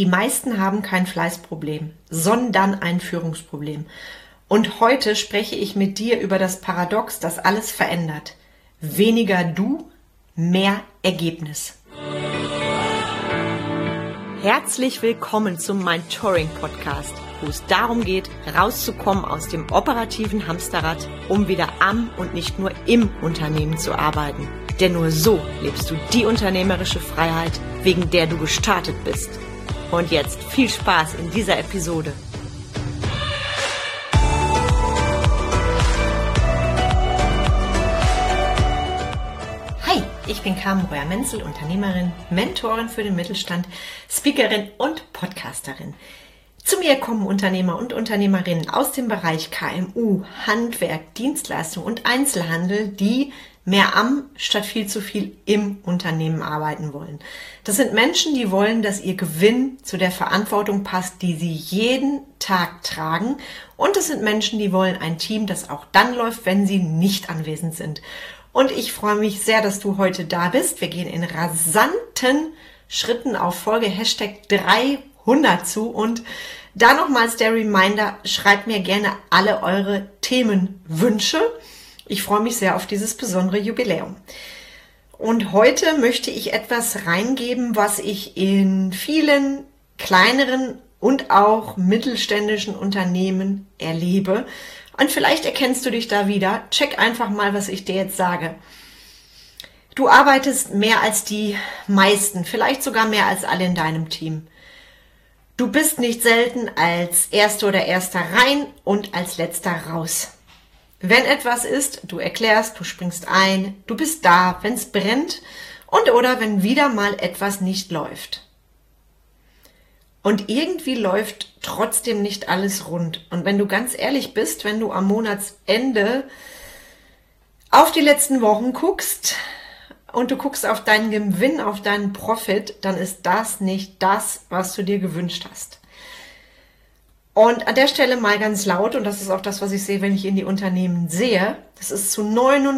Die meisten haben kein Fleißproblem, sondern ein Führungsproblem. Und heute spreche ich mit dir über das Paradox, das alles verändert. Weniger du, mehr Ergebnis. Herzlich willkommen zum Mentoring-Podcast, wo es darum geht, rauszukommen aus dem operativen Hamsterrad, um wieder am und nicht nur im Unternehmen zu arbeiten. Denn nur so lebst du die unternehmerische Freiheit, wegen der du gestartet bist. Und jetzt viel Spaß in dieser Episode. Hi, ich bin Carmen Breuer-Menzel, Unternehmerin, Mentorin für den Mittelstand, Speakerin und Podcasterin. Zu mir kommen Unternehmer und Unternehmerinnen aus dem Bereich KMU, Handwerk, Dienstleistung und Einzelhandel, die mehr am statt viel zu viel im Unternehmen arbeiten wollen. Das sind Menschen, die wollen, dass ihr Gewinn zu der Verantwortung passt, die sie jeden Tag tragen. Und es sind Menschen, die wollen ein Team, das auch dann läuft, wenn sie nicht anwesend sind. Und ich freue mich sehr, dass du heute da bist. Wir gehen in rasanten Schritten auf Folge Hashtag 300 zu. Und da nochmals der Reminder, schreibt mir gerne alle eure Themenwünsche. Ich freue mich sehr auf dieses besondere Jubiläum. Und heute möchte ich etwas reingeben, was ich in vielen kleineren und auch mittelständischen Unternehmen erlebe. Und vielleicht erkennst du dich da wieder. Check einfach mal, was ich dir jetzt sage. Du arbeitest mehr als die meisten, vielleicht sogar mehr als alle in deinem Team. Du bist nicht selten als Erster oder Erster rein und als Letzter raus. Wenn etwas ist, du erklärst, du springst ein, du bist da, wenn es brennt und oder wenn wieder mal etwas nicht läuft. Und irgendwie läuft trotzdem nicht alles rund. Und wenn du ganz ehrlich bist, wenn du am Monatsende auf die letzten Wochen guckst und du guckst auf deinen Gewinn, auf deinen Profit, dann ist das nicht das, was du dir gewünscht hast. Und an der Stelle mal ganz laut, und das ist auch das, was ich sehe, wenn ich in die Unternehmen sehe, das ist zu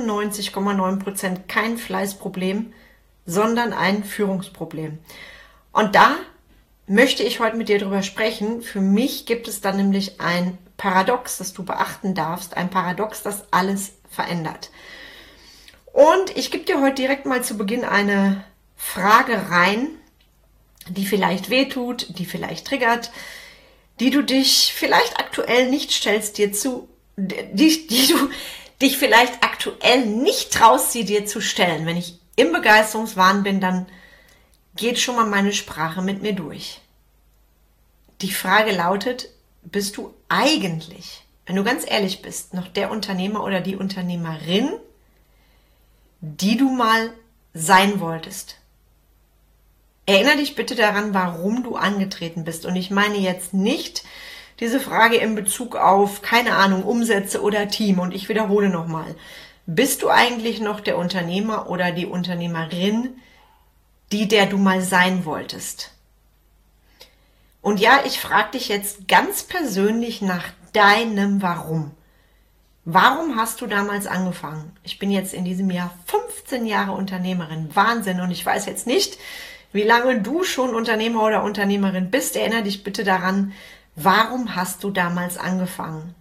99,9% kein Fleißproblem, sondern ein Führungsproblem. Und da möchte ich heute mit dir drüber sprechen. Für mich gibt es da nämlich ein Paradox, das du beachten darfst, ein Paradox, das alles verändert. Und ich gebe dir heute direkt mal zu Beginn eine Frage rein, die vielleicht wehtut, die vielleicht triggert, die du dich vielleicht aktuell nicht stellst, die du dich vielleicht aktuell nicht traust, sie dir zu stellen. Wenn ich im Begeisterungswahn bin, dann geht schon mal meine Sprache mit mir durch. Die Frage lautet, bist du eigentlich, wenn du ganz ehrlich bist, noch der Unternehmer oder die Unternehmerin, die du mal sein wolltest? Erinnere dich bitte daran, warum du angetreten bist. Und ich meine jetzt nicht diese Frage in Bezug auf, keine Ahnung, Umsätze oder Team. Und ich wiederhole nochmal. Bist du eigentlich noch der Unternehmer oder die Unternehmerin, der du mal sein wolltest? Und ja, ich frage dich jetzt ganz persönlich nach deinem Warum. Warum hast du damals angefangen? Ich bin jetzt in diesem Jahr 15 Jahre Unternehmerin. Wahnsinn. Und ich weiß jetzt nicht, wie lange du schon Unternehmer oder Unternehmerin bist. Erinnere dich bitte daran, warum hast du damals angefangen?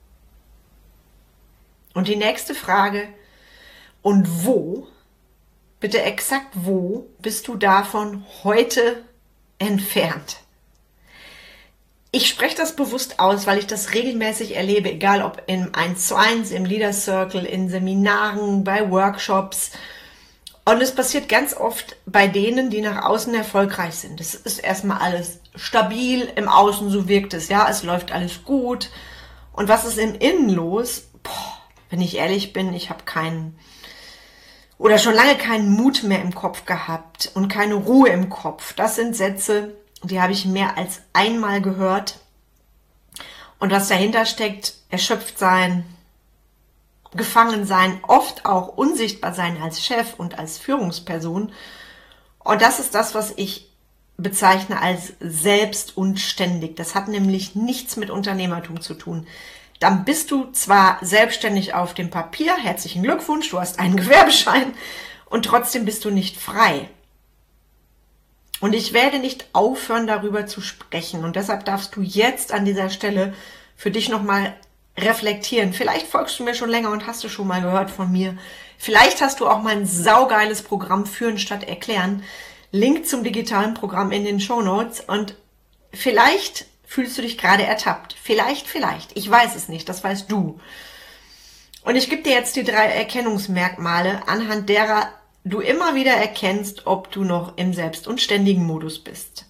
Und die nächste Frage, und wo, bitte exakt wo, bist du davon heute entfernt? Ich spreche das bewusst aus, weil ich das regelmäßig erlebe, egal ob im 1:1, im Leader Circle, in Seminaren, bei Workshops. Und es passiert ganz oft bei denen, die nach außen erfolgreich sind. Es ist erstmal alles stabil, im Außen so wirkt es, ja, es läuft alles gut. Und was ist im Innen los? Wenn ich ehrlich bin, ich habe schon lange keinen Mut mehr im Kopf gehabt und keine Ruhe im Kopf. Das sind Sätze, die habe ich mehr als einmal gehört. Und was dahinter steckt, erschöpft sein, gefangen sein, oft auch unsichtbar sein als Chef und als Führungsperson. Und das ist das, was ich bezeichne als selbst und ständig. Das hat nämlich nichts mit Unternehmertum zu tun. Dann bist du zwar selbstständig auf dem Papier, herzlichen Glückwunsch, du hast einen Gewerbeschein und trotzdem bist du nicht frei. Und ich werde nicht aufhören, darüber zu sprechen. Und deshalb darfst du jetzt an dieser Stelle für dich nochmal reflektieren. Vielleicht folgst du mir schon länger und hast du schon mal gehört von mir. Vielleicht hast du auch mein saugeiles Programm Führen statt Erklären. Link zum digitalen Programm in den Shownotes. Und vielleicht fühlst du dich gerade ertappt. Vielleicht. Ich weiß es nicht, das weißt du. Und ich gebe dir jetzt die 3 Erkennungsmerkmale, anhand derer du immer wieder erkennst, ob du noch im Selbst- und ständigen Modus bist.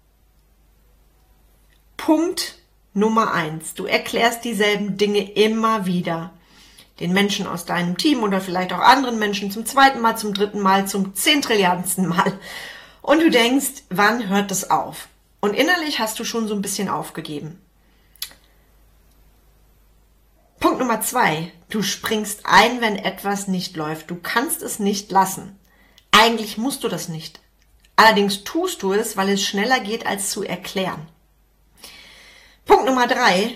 Punkt Nummer 1. Du erklärst dieselben Dinge immer wieder. Den Menschen aus deinem Team oder vielleicht auch anderen Menschen zum 2. Mal, zum 3. Mal, zum 10 Trilliardensten Mal. Und du denkst, wann hört es auf? Und innerlich hast du schon so ein bisschen aufgegeben. Punkt Nummer 2. Du springst ein, wenn etwas nicht läuft. Du kannst es nicht lassen. Eigentlich musst du das nicht. Allerdings tust du es, weil es schneller geht, als zu erklären. Punkt Nummer 3.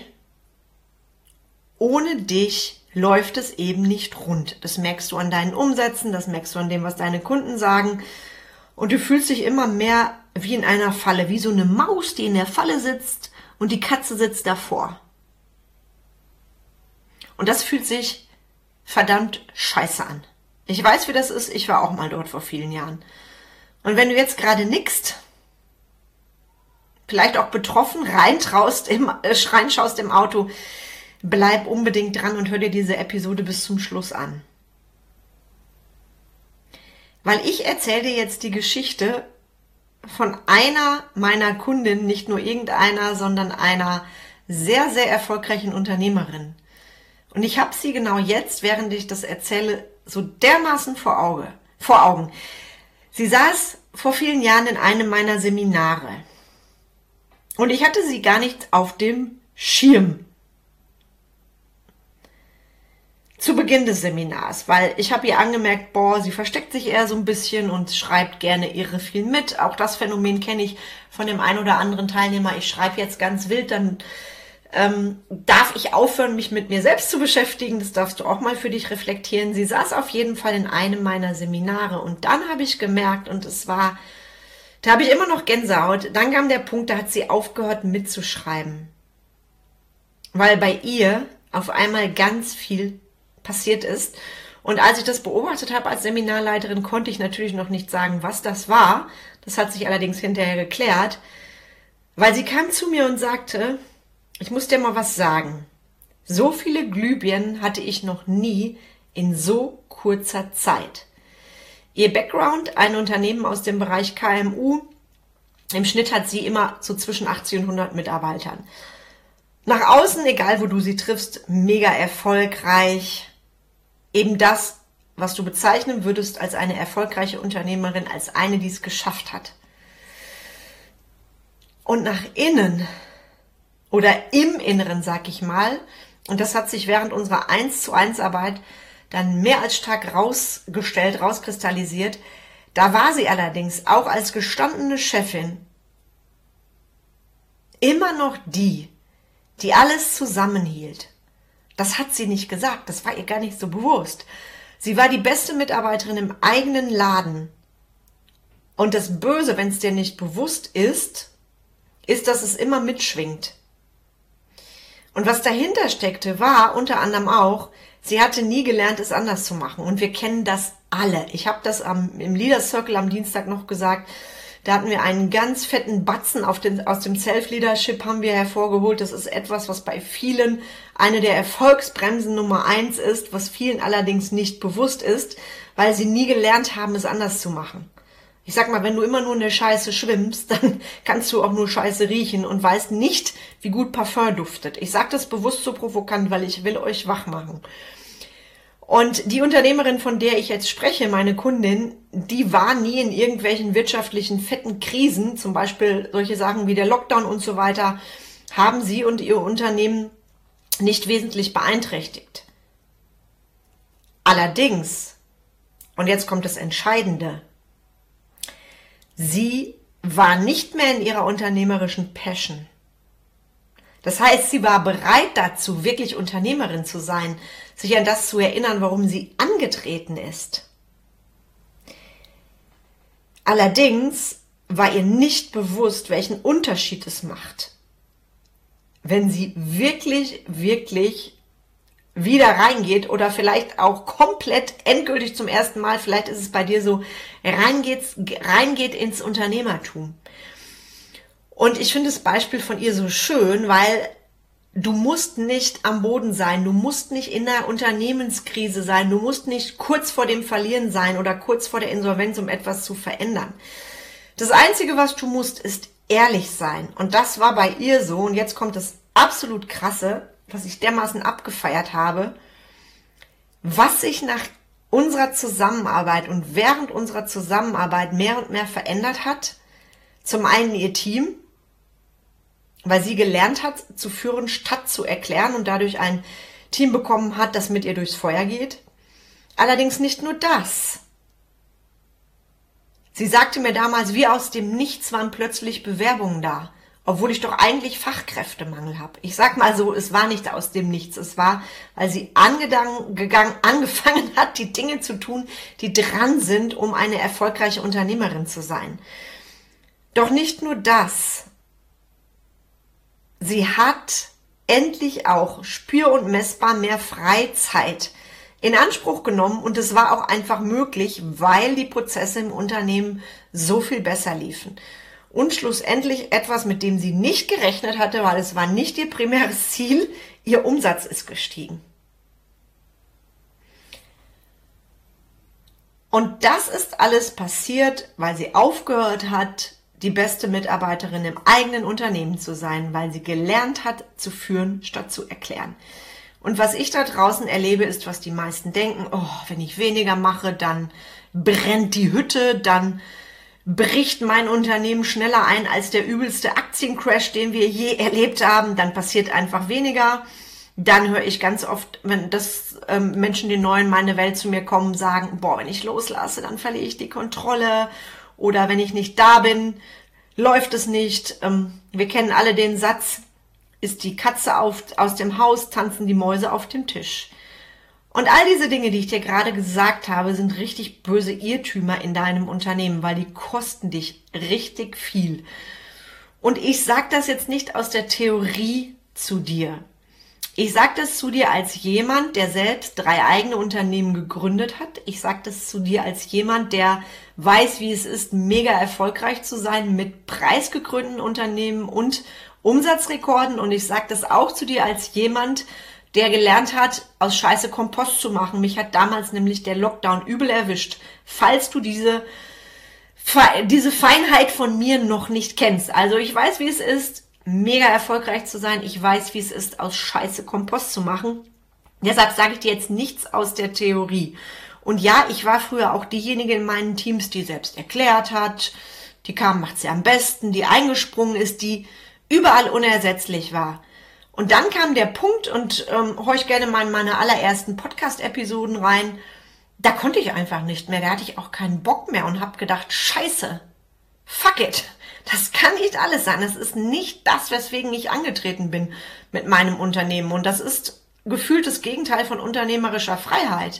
Ohne dich läuft es eben nicht rund. Das merkst du an deinen Umsätzen, das merkst du an dem, was deine Kunden sagen. Und du fühlst dich immer mehr wie in einer Falle, wie so eine Maus, die in der Falle sitzt und die Katze sitzt davor. Und das fühlt sich verdammt scheiße an. Ich weiß, wie das ist. Ich war auch mal dort vor vielen Jahren. Und wenn du jetzt gerade nickst, vielleicht auch betroffen, reinschaust im Auto, bleib unbedingt dran und hör dir diese Episode bis zum Schluss an. Weil ich erzähle dir jetzt die Geschichte von einer meiner Kundinnen, nicht nur irgendeiner, sondern einer sehr, sehr erfolgreichen Unternehmerin. Und ich habe sie genau jetzt, während ich das erzähle, so dermaßen vor Augen. Sie saß vor vielen Jahren in einem meiner Seminare. Und ich hatte sie gar nicht auf dem Schirm. Zu Beginn des Seminars, weil ich habe ihr angemerkt, sie versteckt sich eher so ein bisschen und schreibt gerne irre viel mit. Auch das Phänomen kenne ich von dem einen oder anderen Teilnehmer. Ich schreibe jetzt ganz wild, dann darf ich aufhören, mich mit mir selbst zu beschäftigen. Das darfst du auch mal für dich reflektieren. Sie saß auf jeden Fall in einem meiner Seminare und dann habe ich gemerkt, und da habe ich immer noch Gänsehaut, dann kam der Punkt, da hat sie aufgehört mitzuschreiben. Weil bei ihr auf einmal ganz viel passiert ist. Und als ich das beobachtet habe als Seminarleiterin, konnte ich natürlich noch nicht sagen, was das war. Das hat sich allerdings hinterher geklärt, weil sie kam zu mir und sagte, ich muss dir mal was sagen. So viele Glühbirnen hatte ich noch nie in so kurzer Zeit. Ihr Background, ein Unternehmen aus dem Bereich KMU. Im Schnitt hat sie immer so zwischen 80 und 100 Mitarbeitern. Nach außen, egal wo du sie triffst, mega erfolgreich. Eben das, was du bezeichnen würdest als eine erfolgreiche Unternehmerin, als eine, die es geschafft hat. Und nach innen oder im Inneren, sag ich mal, und das hat sich während unserer 1:1 Arbeit dann mehr als stark rauskristallisiert, da war sie allerdings auch als gestandene Chefin immer noch die alles zusammenhielt. Das hat sie nicht gesagt, das war ihr gar nicht so bewusst. Sie war die beste Mitarbeiterin im eigenen Laden. Und das Böse, wenn es dir nicht bewusst ist, dass es immer mitschwingt. Und was dahinter steckte, war unter anderem auch, sie hatte nie gelernt, es anders zu machen. Und wir kennen das alle. Ich habe das im Leaders Circle am Dienstag noch gesagt. Da hatten wir einen ganz fetten Batzen aus dem Self-Leadership haben wir hervorgeholt. Das ist etwas, was bei vielen eine der Erfolgsbremsen Nummer 1 ist, was vielen allerdings nicht bewusst ist, weil sie nie gelernt haben, es anders zu machen. Ich sag mal, wenn du immer nur in der Scheiße schwimmst, dann kannst du auch nur Scheiße riechen und weißt nicht, wie gut Parfum duftet. Ich sage das bewusst so provokant, weil ich will euch wach machen. Und die Unternehmerin, von der ich jetzt spreche, meine Kundin, die war nie in irgendwelchen wirtschaftlichen fetten Krisen, zum Beispiel solche Sachen wie der Lockdown und so weiter, haben sie und ihr Unternehmen nicht wesentlich beeinträchtigt. Allerdings, und jetzt kommt das Entscheidende, sie war nicht mehr in ihrer unternehmerischen Passion. Das heißt, sie war bereit dazu, wirklich Unternehmerin zu sein, sich an das zu erinnern, warum sie angetreten ist. Allerdings war ihr nicht bewusst, welchen Unterschied es macht, wenn sie wirklich, wirklich wieder reingeht oder vielleicht auch komplett endgültig zum ersten Mal, vielleicht ist es bei dir so, reingeht ins Unternehmertum. Und ich finde das Beispiel von ihr so schön, weil du musst nicht am Boden sein, du musst nicht in der Unternehmenskrise sein, du musst nicht kurz vor dem Verlieren sein oder kurz vor der Insolvenz, um etwas zu verändern. Das Einzige, was du musst, ist ehrlich sein. Und das war bei ihr so. Und jetzt kommt das absolut Krasse, was ich dermaßen abgefeiert habe, was sich nach unserer Zusammenarbeit und während unserer Zusammenarbeit mehr und mehr verändert hat. Zum einen ihr Team, weil sie gelernt hat, zu führen, statt zu erklären und dadurch ein Team bekommen hat, das mit ihr durchs Feuer geht. Allerdings nicht nur das. Sie sagte mir damals, wie aus dem Nichts waren plötzlich Bewerbungen da, obwohl ich doch eigentlich Fachkräftemangel habe. Ich sag mal so, es war nicht aus dem Nichts. Es war, weil sie angefangen hat, die Dinge zu tun, die dran sind, um eine erfolgreiche Unternehmerin zu sein. Doch nicht nur das. Sie hat endlich auch spür- und messbar mehr Freizeit in Anspruch genommen und es war auch einfach möglich, weil die Prozesse im Unternehmen so viel besser liefen. Und schlussendlich etwas, mit dem sie nicht gerechnet hatte, weil es war nicht ihr primäres Ziel, ihr Umsatz ist gestiegen. Und das ist alles passiert, weil sie aufgehört hat, die beste Mitarbeiterin im eigenen Unternehmen zu sein, weil sie gelernt hat, zu führen, statt zu erklären. Und was ich da draußen erlebe, ist, was die meisten denken, oh, wenn ich weniger mache, dann brennt die Hütte, dann bricht mein Unternehmen schneller ein als der übelste Aktiencrash, den wir je erlebt haben, dann passiert einfach weniger. Dann höre ich ganz oft, wenn Menschen, die neu in meine Welt zu mir kommen, sagen, boah, wenn ich loslasse, dann verliere ich die Kontrolle. Oder wenn ich nicht da bin, läuft es nicht. Wir kennen alle den Satz, ist die Katze aus dem Haus, tanzen die Mäuse auf dem Tisch. Und all diese Dinge, die ich dir gerade gesagt habe, sind richtig böse Irrtümer in deinem Unternehmen, weil die kosten dich richtig viel. Und ich sage das jetzt nicht aus der Theorie zu dir. Ich sage das zu dir als jemand, der selbst 3 eigene Unternehmen gegründet hat. Ich sage das zu dir als jemand, der weiß, wie es ist, mega erfolgreich zu sein mit preisgekrönten Unternehmen und Umsatzrekorden. Und ich sage das auch zu dir als jemand, der gelernt hat, aus Scheiße Kompost zu machen. Mich hat damals nämlich der Lockdown übel erwischt. Falls du diese Feinheit von mir noch nicht kennst. Also ich weiß, wie es ist, mega erfolgreich zu sein. Ich weiß, wie es ist, aus Scheiße Kompost zu machen. Deshalb sage ich dir jetzt nichts aus der Theorie. Und ja, ich war früher auch diejenige in meinen Teams, die selbst erklärt hat, die kam, macht sie am besten, die eingesprungen ist, die überall unersetzlich war. Und dann kam der Punkt, und hör ich gerne mal in meine allerersten Podcast-Episoden rein, da konnte ich einfach nicht mehr, da hatte ich auch keinen Bock mehr und habe gedacht, scheiße, fuck it. Das kann nicht alles sein. Das ist nicht das, weswegen ich angetreten bin mit meinem Unternehmen. Und das ist gefühlt das Gegenteil von unternehmerischer Freiheit.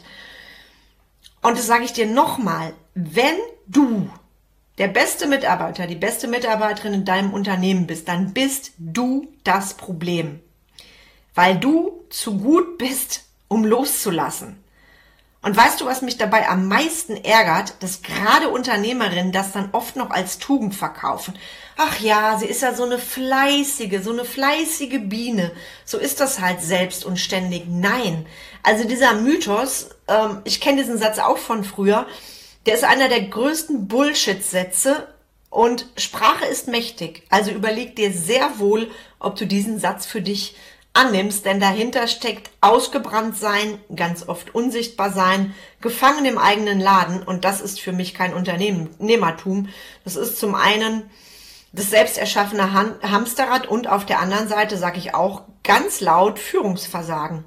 Und das sage ich dir nochmal. Wenn du der beste Mitarbeiter, die beste Mitarbeiterin in deinem Unternehmen bist, dann bist du das Problem. Weil du zu gut bist, um loszulassen. Und weißt du, was mich dabei am meisten ärgert? Dass gerade Unternehmerinnen das dann oft noch als Tugend verkaufen. Ach ja, sie ist ja so eine fleißige Biene. So ist das halt selbst und ständig. Nein. Also dieser Mythos, ich kenne diesen Satz auch von früher, der ist einer der größten Bullshit-Sätze und Sprache ist mächtig. Also überleg dir sehr wohl, ob du diesen Satz für dich annimmst, denn dahinter steckt ausgebrannt sein, ganz oft unsichtbar sein, gefangen im eigenen Laden, und das ist für mich kein Unternehmertum. Das ist zum einen das selbst erschaffene Hamsterrad und auf der anderen Seite sage ich auch ganz laut Führungsversagen.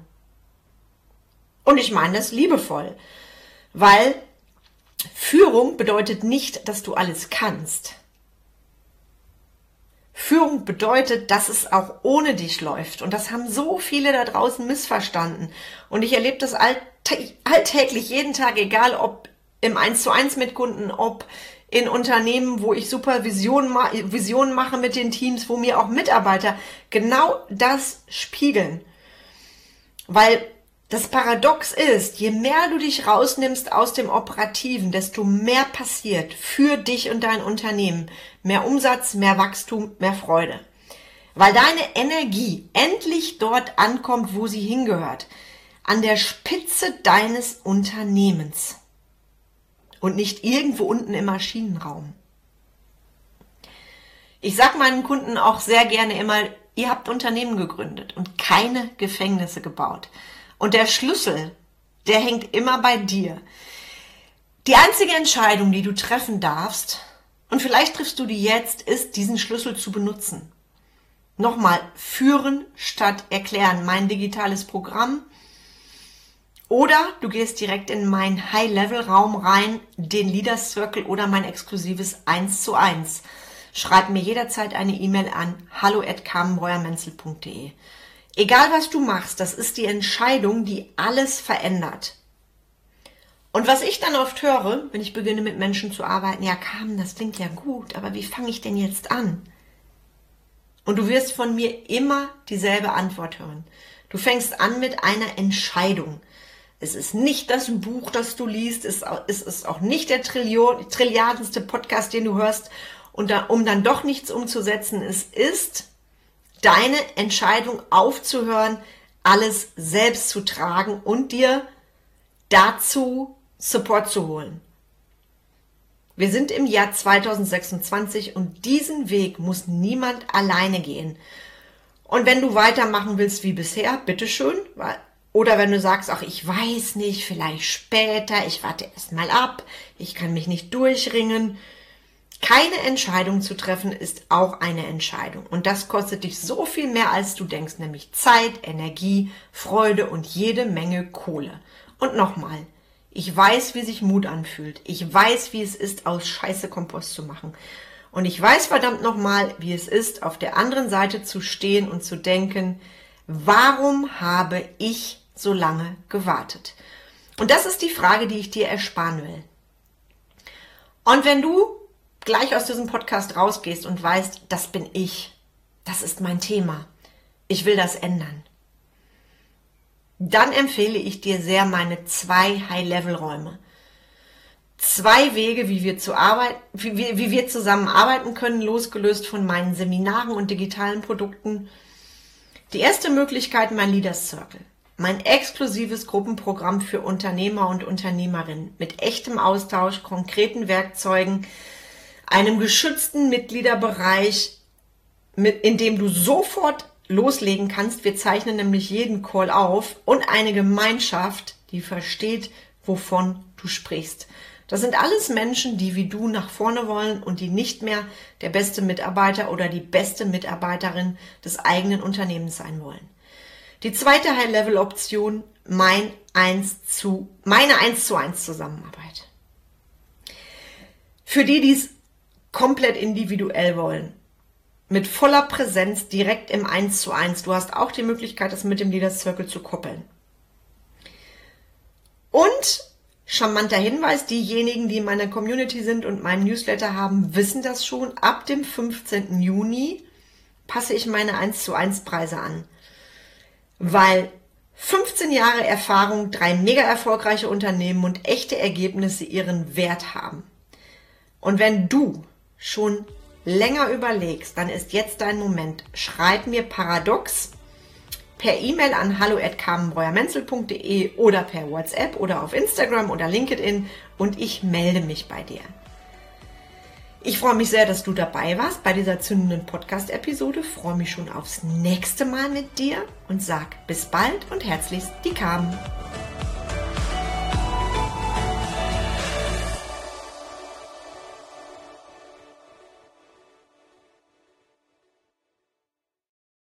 Und ich meine das liebevoll, weil Führung bedeutet nicht, dass du alles kannst. Führung bedeutet, dass es auch ohne dich läuft. Und das haben so viele da draußen missverstanden. Und ich erlebe das alltäglich, jeden Tag, egal ob im 1:1 mit Kunden, ob in Unternehmen, wo ich Supervision Visionen mache mit den Teams, wo mir auch Mitarbeiter genau das spiegeln. Weil das Paradox ist, je mehr du dich rausnimmst aus dem Operativen, desto mehr passiert für dich und dein Unternehmen. Mehr Umsatz, mehr Wachstum, mehr Freude. Weil deine Energie endlich dort ankommt, wo sie hingehört. An der Spitze deines Unternehmens. Und nicht irgendwo unten im Maschinenraum. Ich sage meinen Kunden auch sehr gerne immer, ihr habt Unternehmen gegründet und keine Gefängnisse gebaut. Und der Schlüssel, der hängt immer bei dir. Die einzige Entscheidung, die du treffen darfst, und vielleicht triffst du die jetzt, ist, diesen Schlüssel zu benutzen. Nochmal, führen statt erklären, mein digitales Programm. Oder du gehst direkt in meinen High-Level-Raum rein, den Leaders Circle oder mein exklusives 1:1. Schreib mir jederzeit eine E-Mail an hallo@carmenbreuer-menzel.de. Egal was du machst, das ist die Entscheidung, die alles verändert. Und was ich dann oft höre, wenn ich beginne mit Menschen zu arbeiten, ja Carmen, das klingt ja gut, aber wie fange ich denn jetzt an? Und du wirst von mir immer dieselbe Antwort hören. Du fängst an mit einer Entscheidung. Es ist nicht das Buch, das du liest, es ist auch nicht der trilliardenste Podcast, den du hörst, und um dann doch nichts umzusetzen. Es ist deine Entscheidung aufzuhören, alles selbst zu tragen und dir dazu Support zu holen. Wir sind im Jahr 2026 und diesen Weg muss niemand alleine gehen. Und wenn du weitermachen willst wie bisher, bitteschön. Oder wenn du sagst, ach, ich weiß nicht, vielleicht später, ich warte erst mal ab, ich kann mich nicht durchringen. Keine Entscheidung zu treffen ist auch eine Entscheidung. Und das kostet dich so viel mehr, als du denkst, nämlich Zeit, Energie, Freude und jede Menge Kohle. Und nochmal, ich weiß, wie sich Mut anfühlt. Ich weiß, wie es ist, aus Scheiße Kompost zu machen. Und ich weiß verdammt nochmal, wie es ist, auf der anderen Seite zu stehen und zu denken, warum habe ich so lange gewartet? Und das ist die Frage, die ich dir ersparen will. Und wenn du gleich aus diesem Podcast rausgehst und weißt, das bin ich, das ist mein Thema, ich will das ändern, dann empfehle ich dir sehr meine 2 High-Level-Räume. 2 Wege, wie wir zusammen arbeiten können, losgelöst von meinen Seminaren und digitalen Produkten. Die erste Möglichkeit, mein Leaders Circle. Mein exklusives Gruppenprogramm für Unternehmer und Unternehmerinnen mit echtem Austausch, konkreten Werkzeugen, einem geschützten Mitgliederbereich, in dem du sofort loslegen kannst. Wir zeichnen nämlich jeden Call auf und eine Gemeinschaft, die versteht, wovon du sprichst. Das sind alles Menschen, die wie du nach vorne wollen und die nicht mehr der beste Mitarbeiter oder die beste Mitarbeiterin des eigenen Unternehmens sein wollen. Die zweite High-Level-Option, meine 1:1 Zusammenarbeit. Für die, die es komplett individuell wollen, mit voller Präsenz direkt im 1:1. Du hast auch die Möglichkeit, das mit dem Leaders Circle zu koppeln. Und charmanter Hinweis, diejenigen, die in meiner Community sind und meinen Newsletter haben, wissen das schon. Ab dem 15. Juni passe ich meine 1:1 Preise an. Weil 15 Jahre Erfahrung, 3 mega erfolgreiche Unternehmen und echte Ergebnisse ihren Wert haben. Und wenn du schon länger überlegst, dann ist jetzt dein Moment. Schreib mir Paradox per E-Mail an hallo@carmenbreuer-menzel.de oder per WhatsApp oder auf Instagram oder LinkedIn und ich melde mich bei dir. Ich freue mich sehr, dass du dabei warst bei dieser zündenden Podcast-Episode. Freue mich schon aufs nächste Mal mit dir und sag bis bald und herzlichst die Carmen.